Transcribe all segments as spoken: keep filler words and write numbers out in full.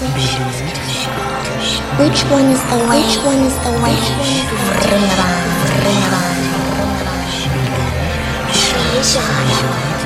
Which one is the way? Which one is the way? Bring it on, bring it on. 谁想要？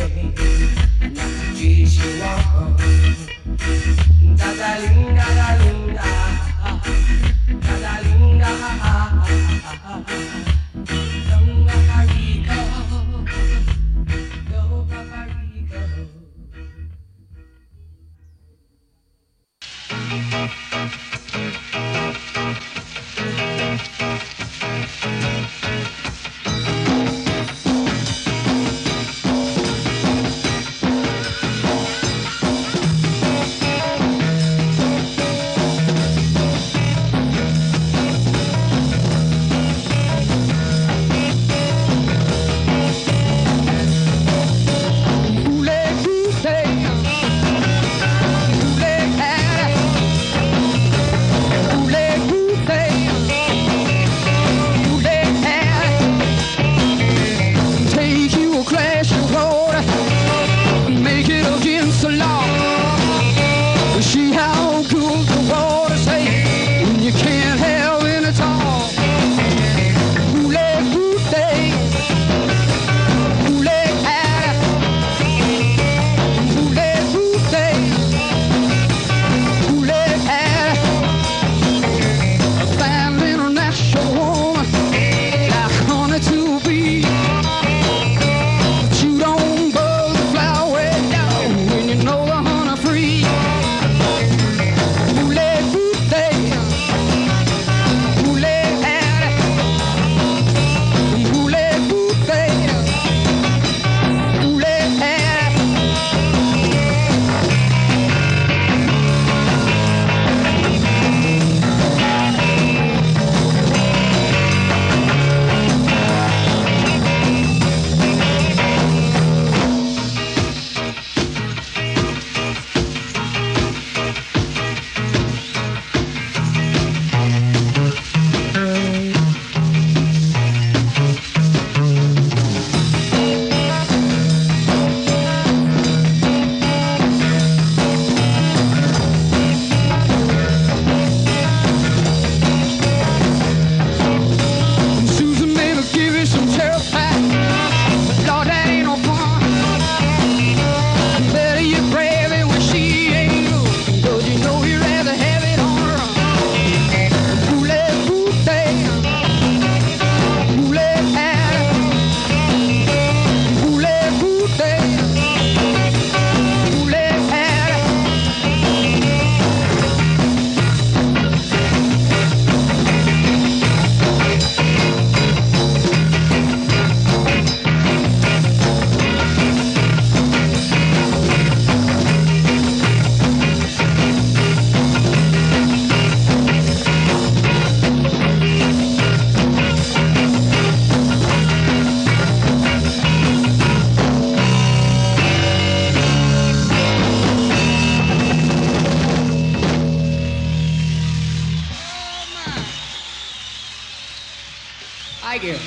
Thank you.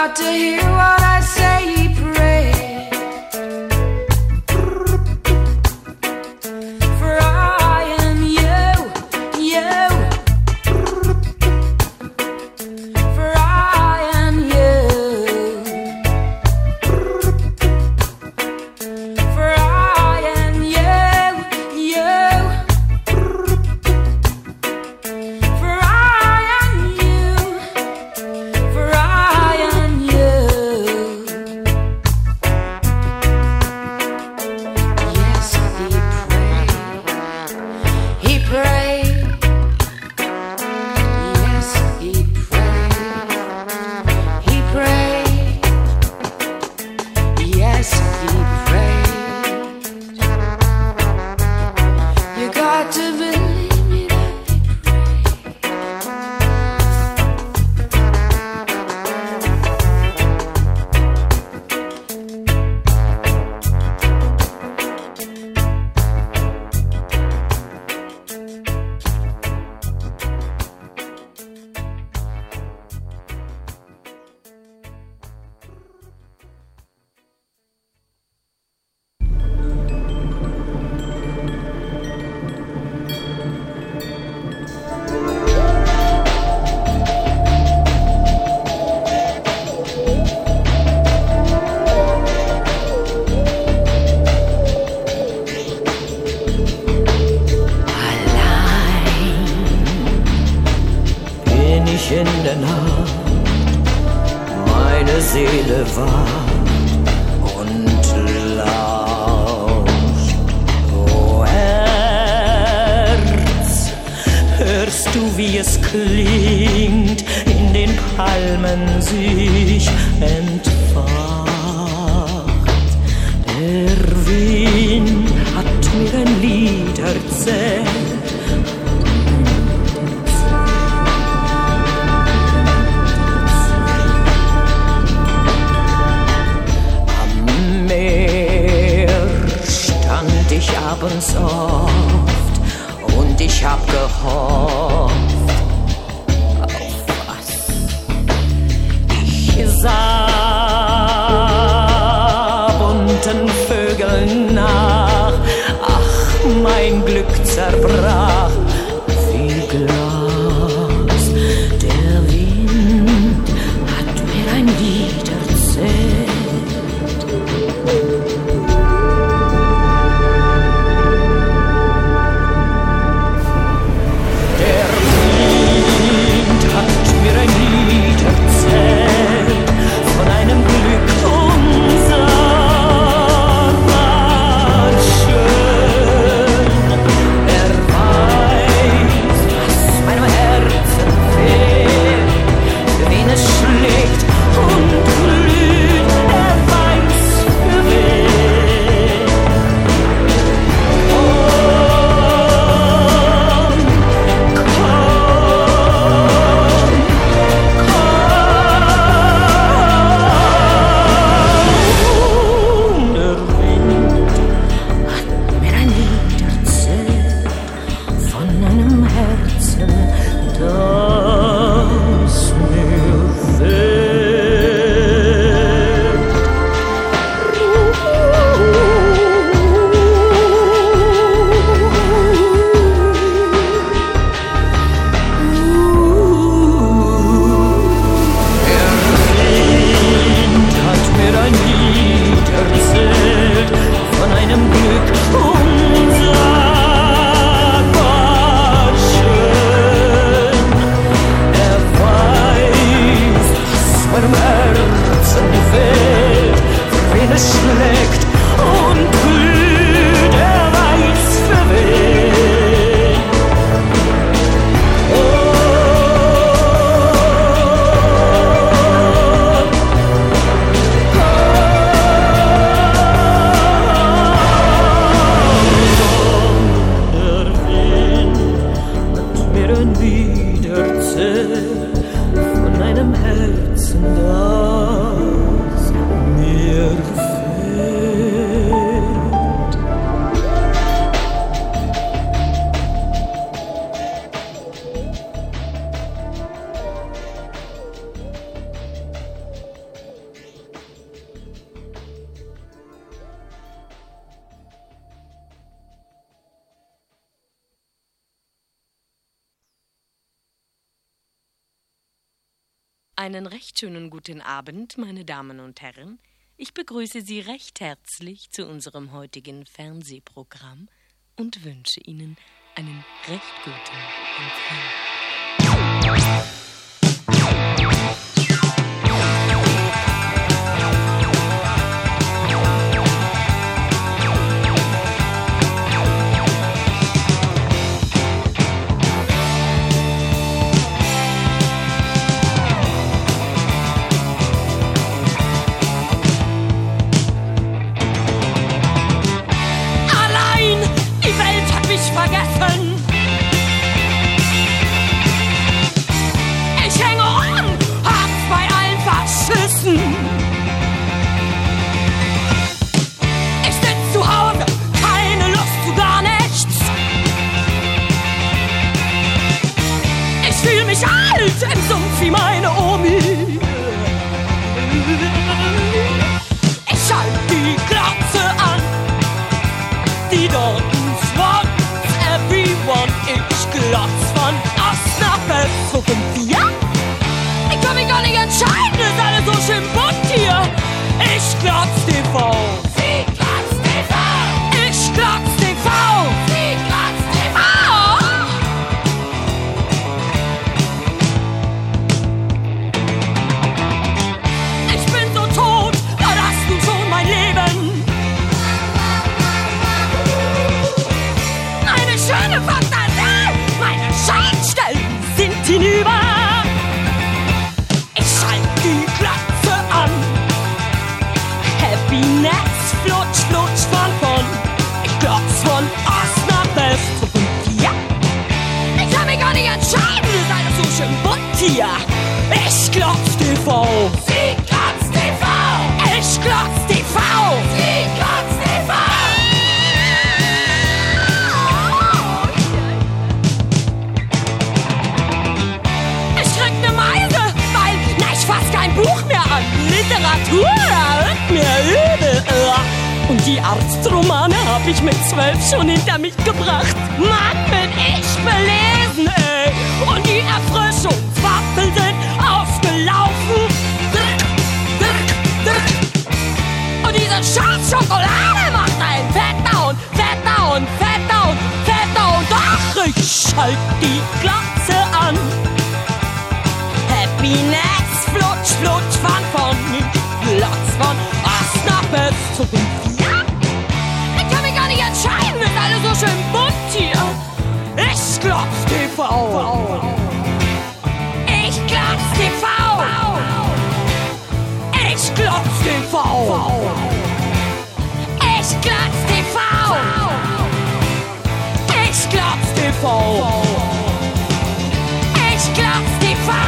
got to hear what I say, pray. For I am you, you. For I am you. For I am you, you. For I am you. For I am you. Yes, he prayed. He prayed. Yes, he prayed. He prayed. Yes, he prayed. You got to believe me that he bin ich in der Nacht, meine Seele wacht und lauscht. O Herz, hörst du, wie es klingt, in den Palmen sich entfacht? Der Wind hat mir ein Lied erzählt. Ich abends oft und ich hab gehofft auf was. Ich sah bunten Vögeln nach, ach, mein Glück zerbrach wie Glas. Der Wind hat mir ein Lied erzählt. Er war Einen recht schönen guten Abend, meine Damen und Herren. Ich begrüße Sie recht herzlich zu unserem heutigen Fernsehprogramm und wünsche Ihnen einen recht guten Empfang. Vergessen. Ich hänge an, hab's bei allen verschissen. Ich sitz zu Hause, keine Lust zu gar nichts. Ich fühl mich alt im Sumpf wie meine Omi. Ich schalt die Glotze an, die dort Everyone, ich glotz von Ost nach West. Wo sind wir? Ich kann mich gar nicht entscheiden, ist alles so schön bunt hier. Ich glotz T V. Sie glotz T V. Ich glotz T V. Sie glotz T V. Ich bin so tot, war das nun schon mein Leben? Schöne Fantasie, meine Scheinstellen sind hinüber. Ich schalt die Glotze an. Happiness, flutsch, flutsch von von. Ich glotz von Ost nach West. Und ja, ich kann mich gar nicht entscheiden, ist alles so schön bunt hier. Ich glotz T V. Sie glotz T V. Ich glotz T V. Sie glotz T V. Fast kein Buch mehr an. Literatur wird mir übel. Und die Arztromane hab ich mit zwölf schon hinter mich gebracht. Mann, bin ich belesen, ey. Und die Erfrischungswaffeln sind ausgelaufen. Drück, drück, drück. Und diese scheiß Schokolade macht einen fetter und fetter und fetter und fetter. Und ach, ich schalt die Glotze an. Happiness. Flutsch, flutsch, von von Glotz von Ost nach West. Ja, ich kann mich gar nicht entscheiden, ist alles so schön bunt hier. Ich glotz T V. Ich glotz T V. Ich glotz T V. Ich glotz T V. Ich glotz T V. Ich glotz T V.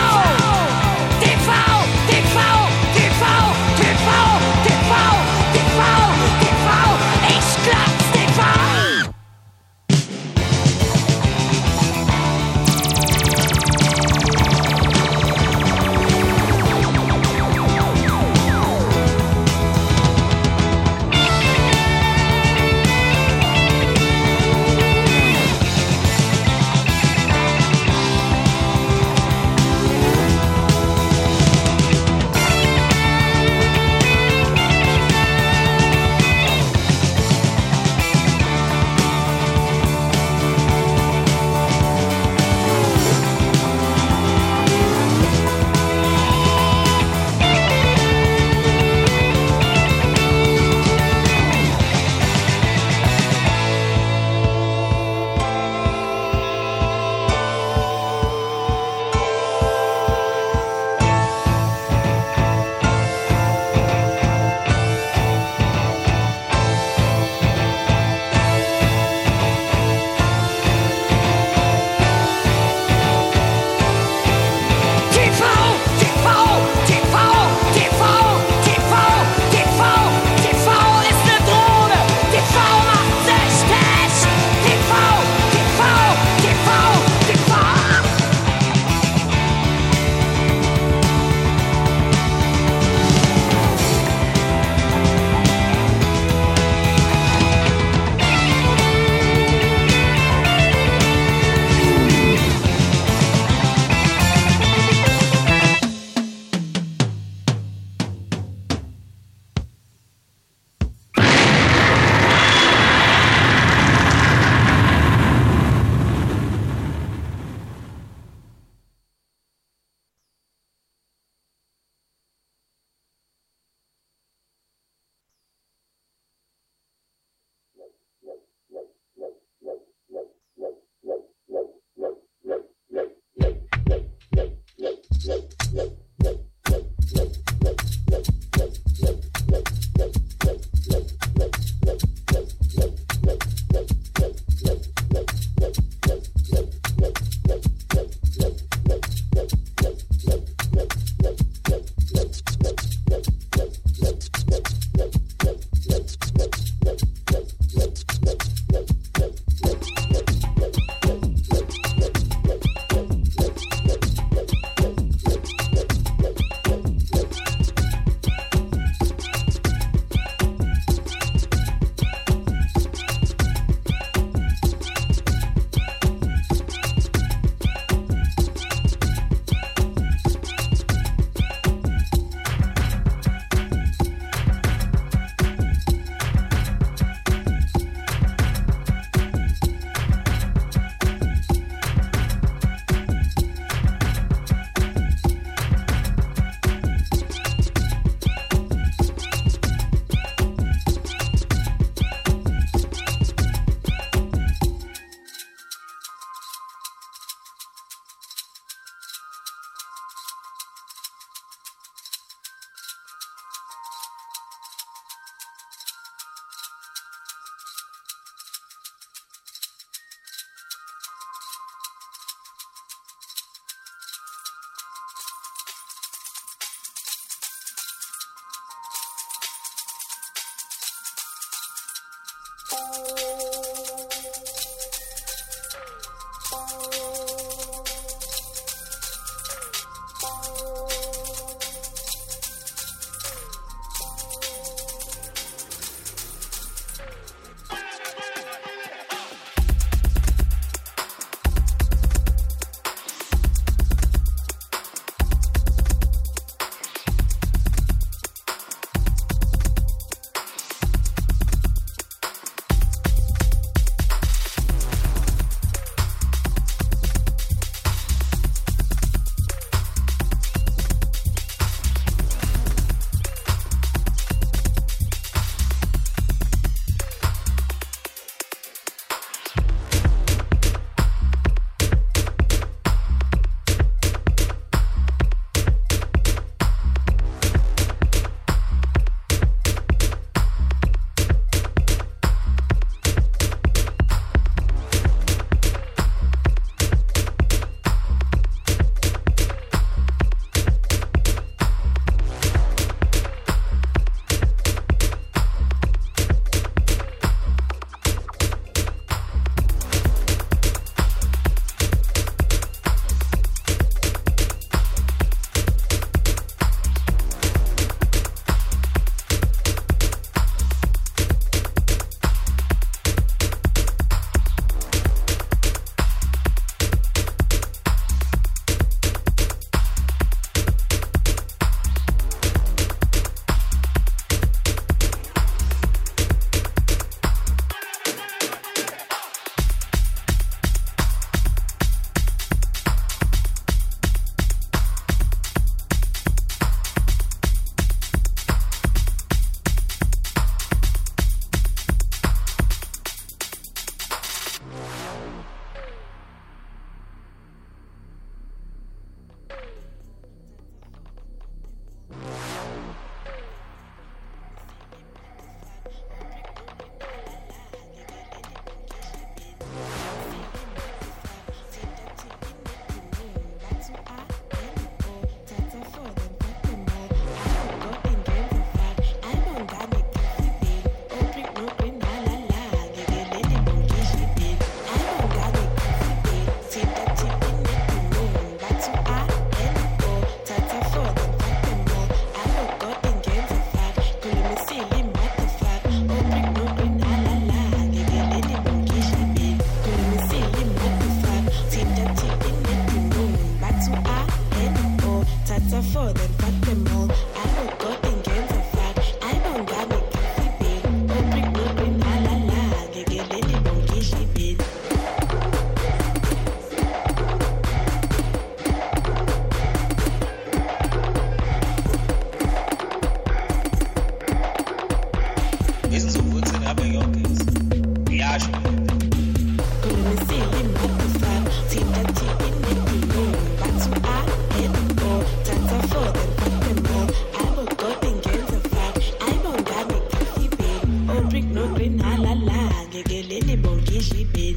ngishibeni.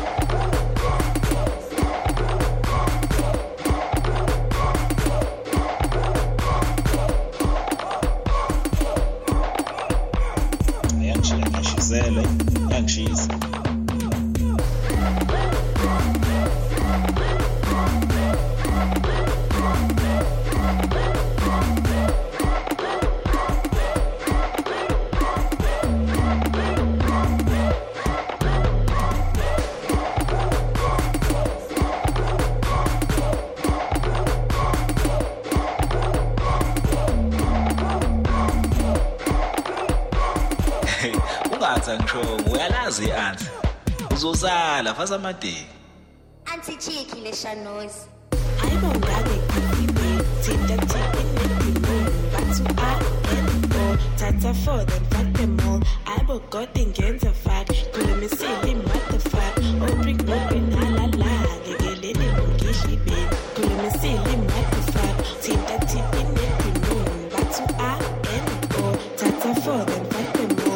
Yangishizele, yangishisa. Ngisho uyalazi i-anti uzosala fasa amadeni anti cheeky le Shanoz ayibongane ibe thinta thini nedimoni bathu a and o tata for them fuck them all ayibogode ngenza fuck khulumisile what the fuck obrick obrick la la ngekeleni ngishibeni khulumisile what the fuck thinta thini nedimoni bathu a and o tata for them fuck them all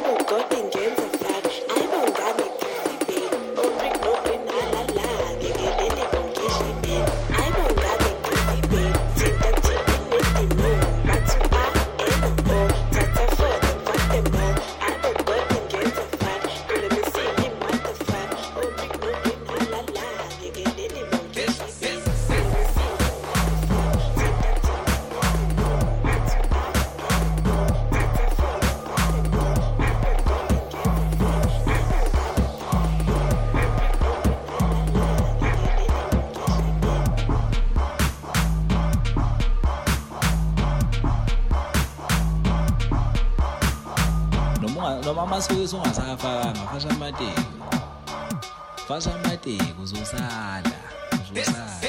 Masuke ungasafakanga fasha amateki fasha amateki uzosala uzosala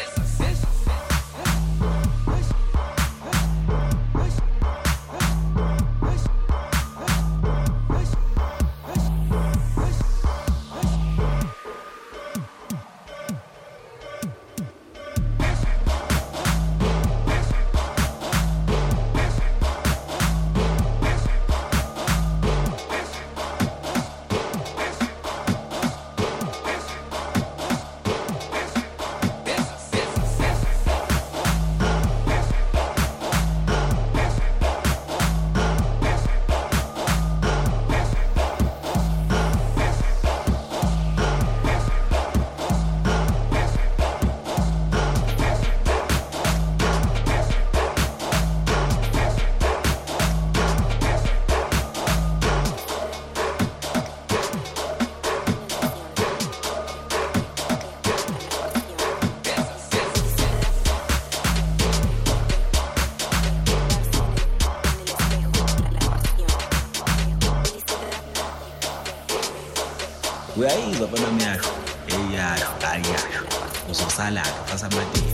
uyayizwa bona miyasho eyasho ayasho uzosala fasa amadeni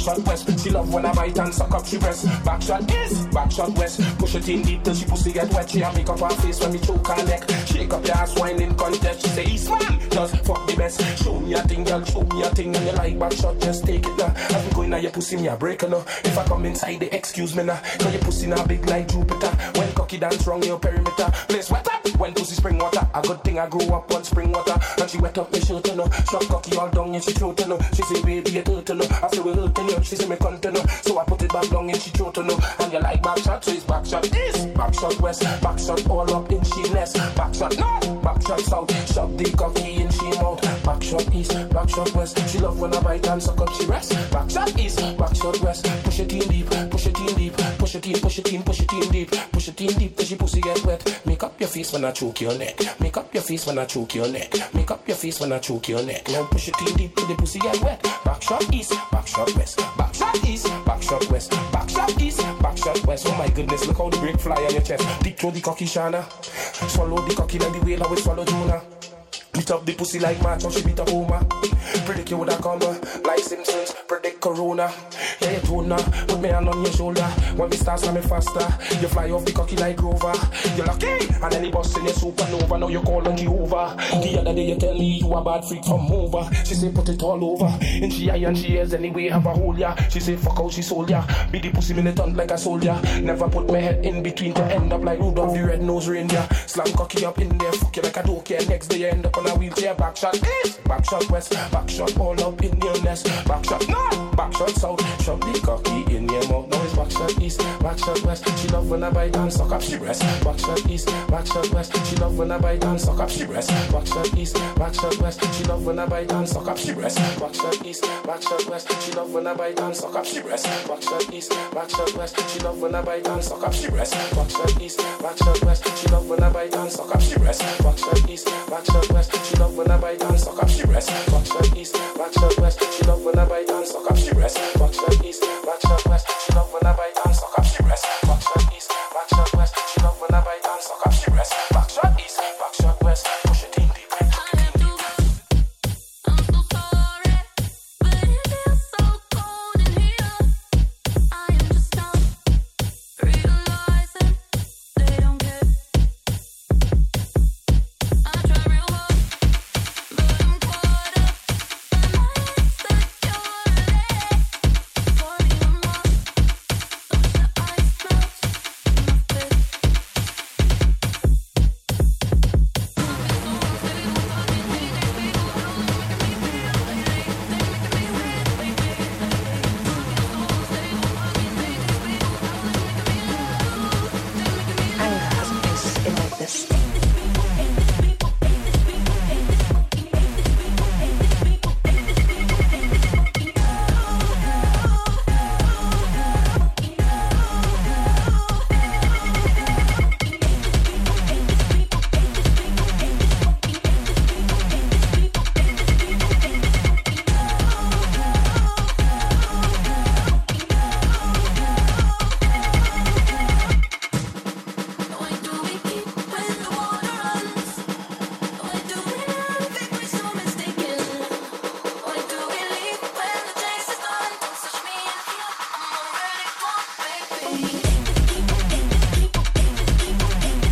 shot west. She love when I bite and suck up she breast. Back shot east, back shot west. Push it in deep till she pussy get wet. She a make up her face when me choke her neck. Shake up your ass wine in contest. She say Eastman, just fuck the best. Show me a thing, girl, show me a thing. And you like back shot, just take it now. I'm going now, your pussy me a breaker now. If I come inside, they excuse me now. Cause your pussy now big like Jupiter. When cocky dance wrong your perimeter. Place wet up, when pussy spring water. A good thing I grew up on spring water. And she wet up me shirt you know. Struck cocky all down and she throat you know. She say baby you hurt you know. I say we hurting you. She say me cunt you know. So I put it back down and she throat you know. And you like back shot, so it's back shot east, back shot west, back shot all up in she nest. Back shot north, back shot south. Shove the cocky in she mouth. Back shot east, back shot west. She love when I bite and suck up she rest. Back shot east, back shot west. Push it in deep, push it in deep, push it in, push it in, push it in deep, push it in deep till she pussy get wet. Make up your face when I choke your neck. Make up your face when I choke your neck. Make up your face when I choke your neck. Now push it in deep till the pussy get wet. Back shot east, back shot west. Back shot east, back shot west. Back shot east, back shot west. Oh my goodness, look how the break fly on your chest. Deep throw the cocky Shana. Swallow the cocky then the whale I will swallow Jonah. Beat up the pussy like match or she beat up Homer. Predict you would have come like Simpsons. Predict Corona. Yeah, you told her, put me hand on your shoulder. When we start slamming faster, you fly off the cocky like Grover. You're lucky, and then the boss in your supernova. Now you call on Jehovah. The other day you tell me you a bad freak from over. She say put it all over. And she high and she is anyway have a hole ya. She say fuck out she sold ya. Be the pussy militant like a soldier. Never put my head in between to end up like Rudolph the red-nosed reindeer. Slam cocky up in there, fuck you like a doke. Next day you end up on a wheelchair. Back shot east, back shot west. Back shot all up in your nest. Back shot north, back shot south. Shove the cocky in your mouth. Now it's back shot east, back shot west. She love when I bite and suck up she breast. Back shot east, back shot west. She love when I bite and suck up she breast. Back shot east, back shot west. She love when I bite and suck up she breast. Back shot east, back shot west. She love when I bite and suck up she breast. Back shot east, back shot west. She love when I bite and suck up she breast. Back shot east, back shot west. She love when I bite and suck up she breast. Back shot east, back shot west. She love when I bite and suck up she breast. Back shot east, back shot west. She love when I bite and suck up she breast. Back shot east, back shot west. She love when I bite.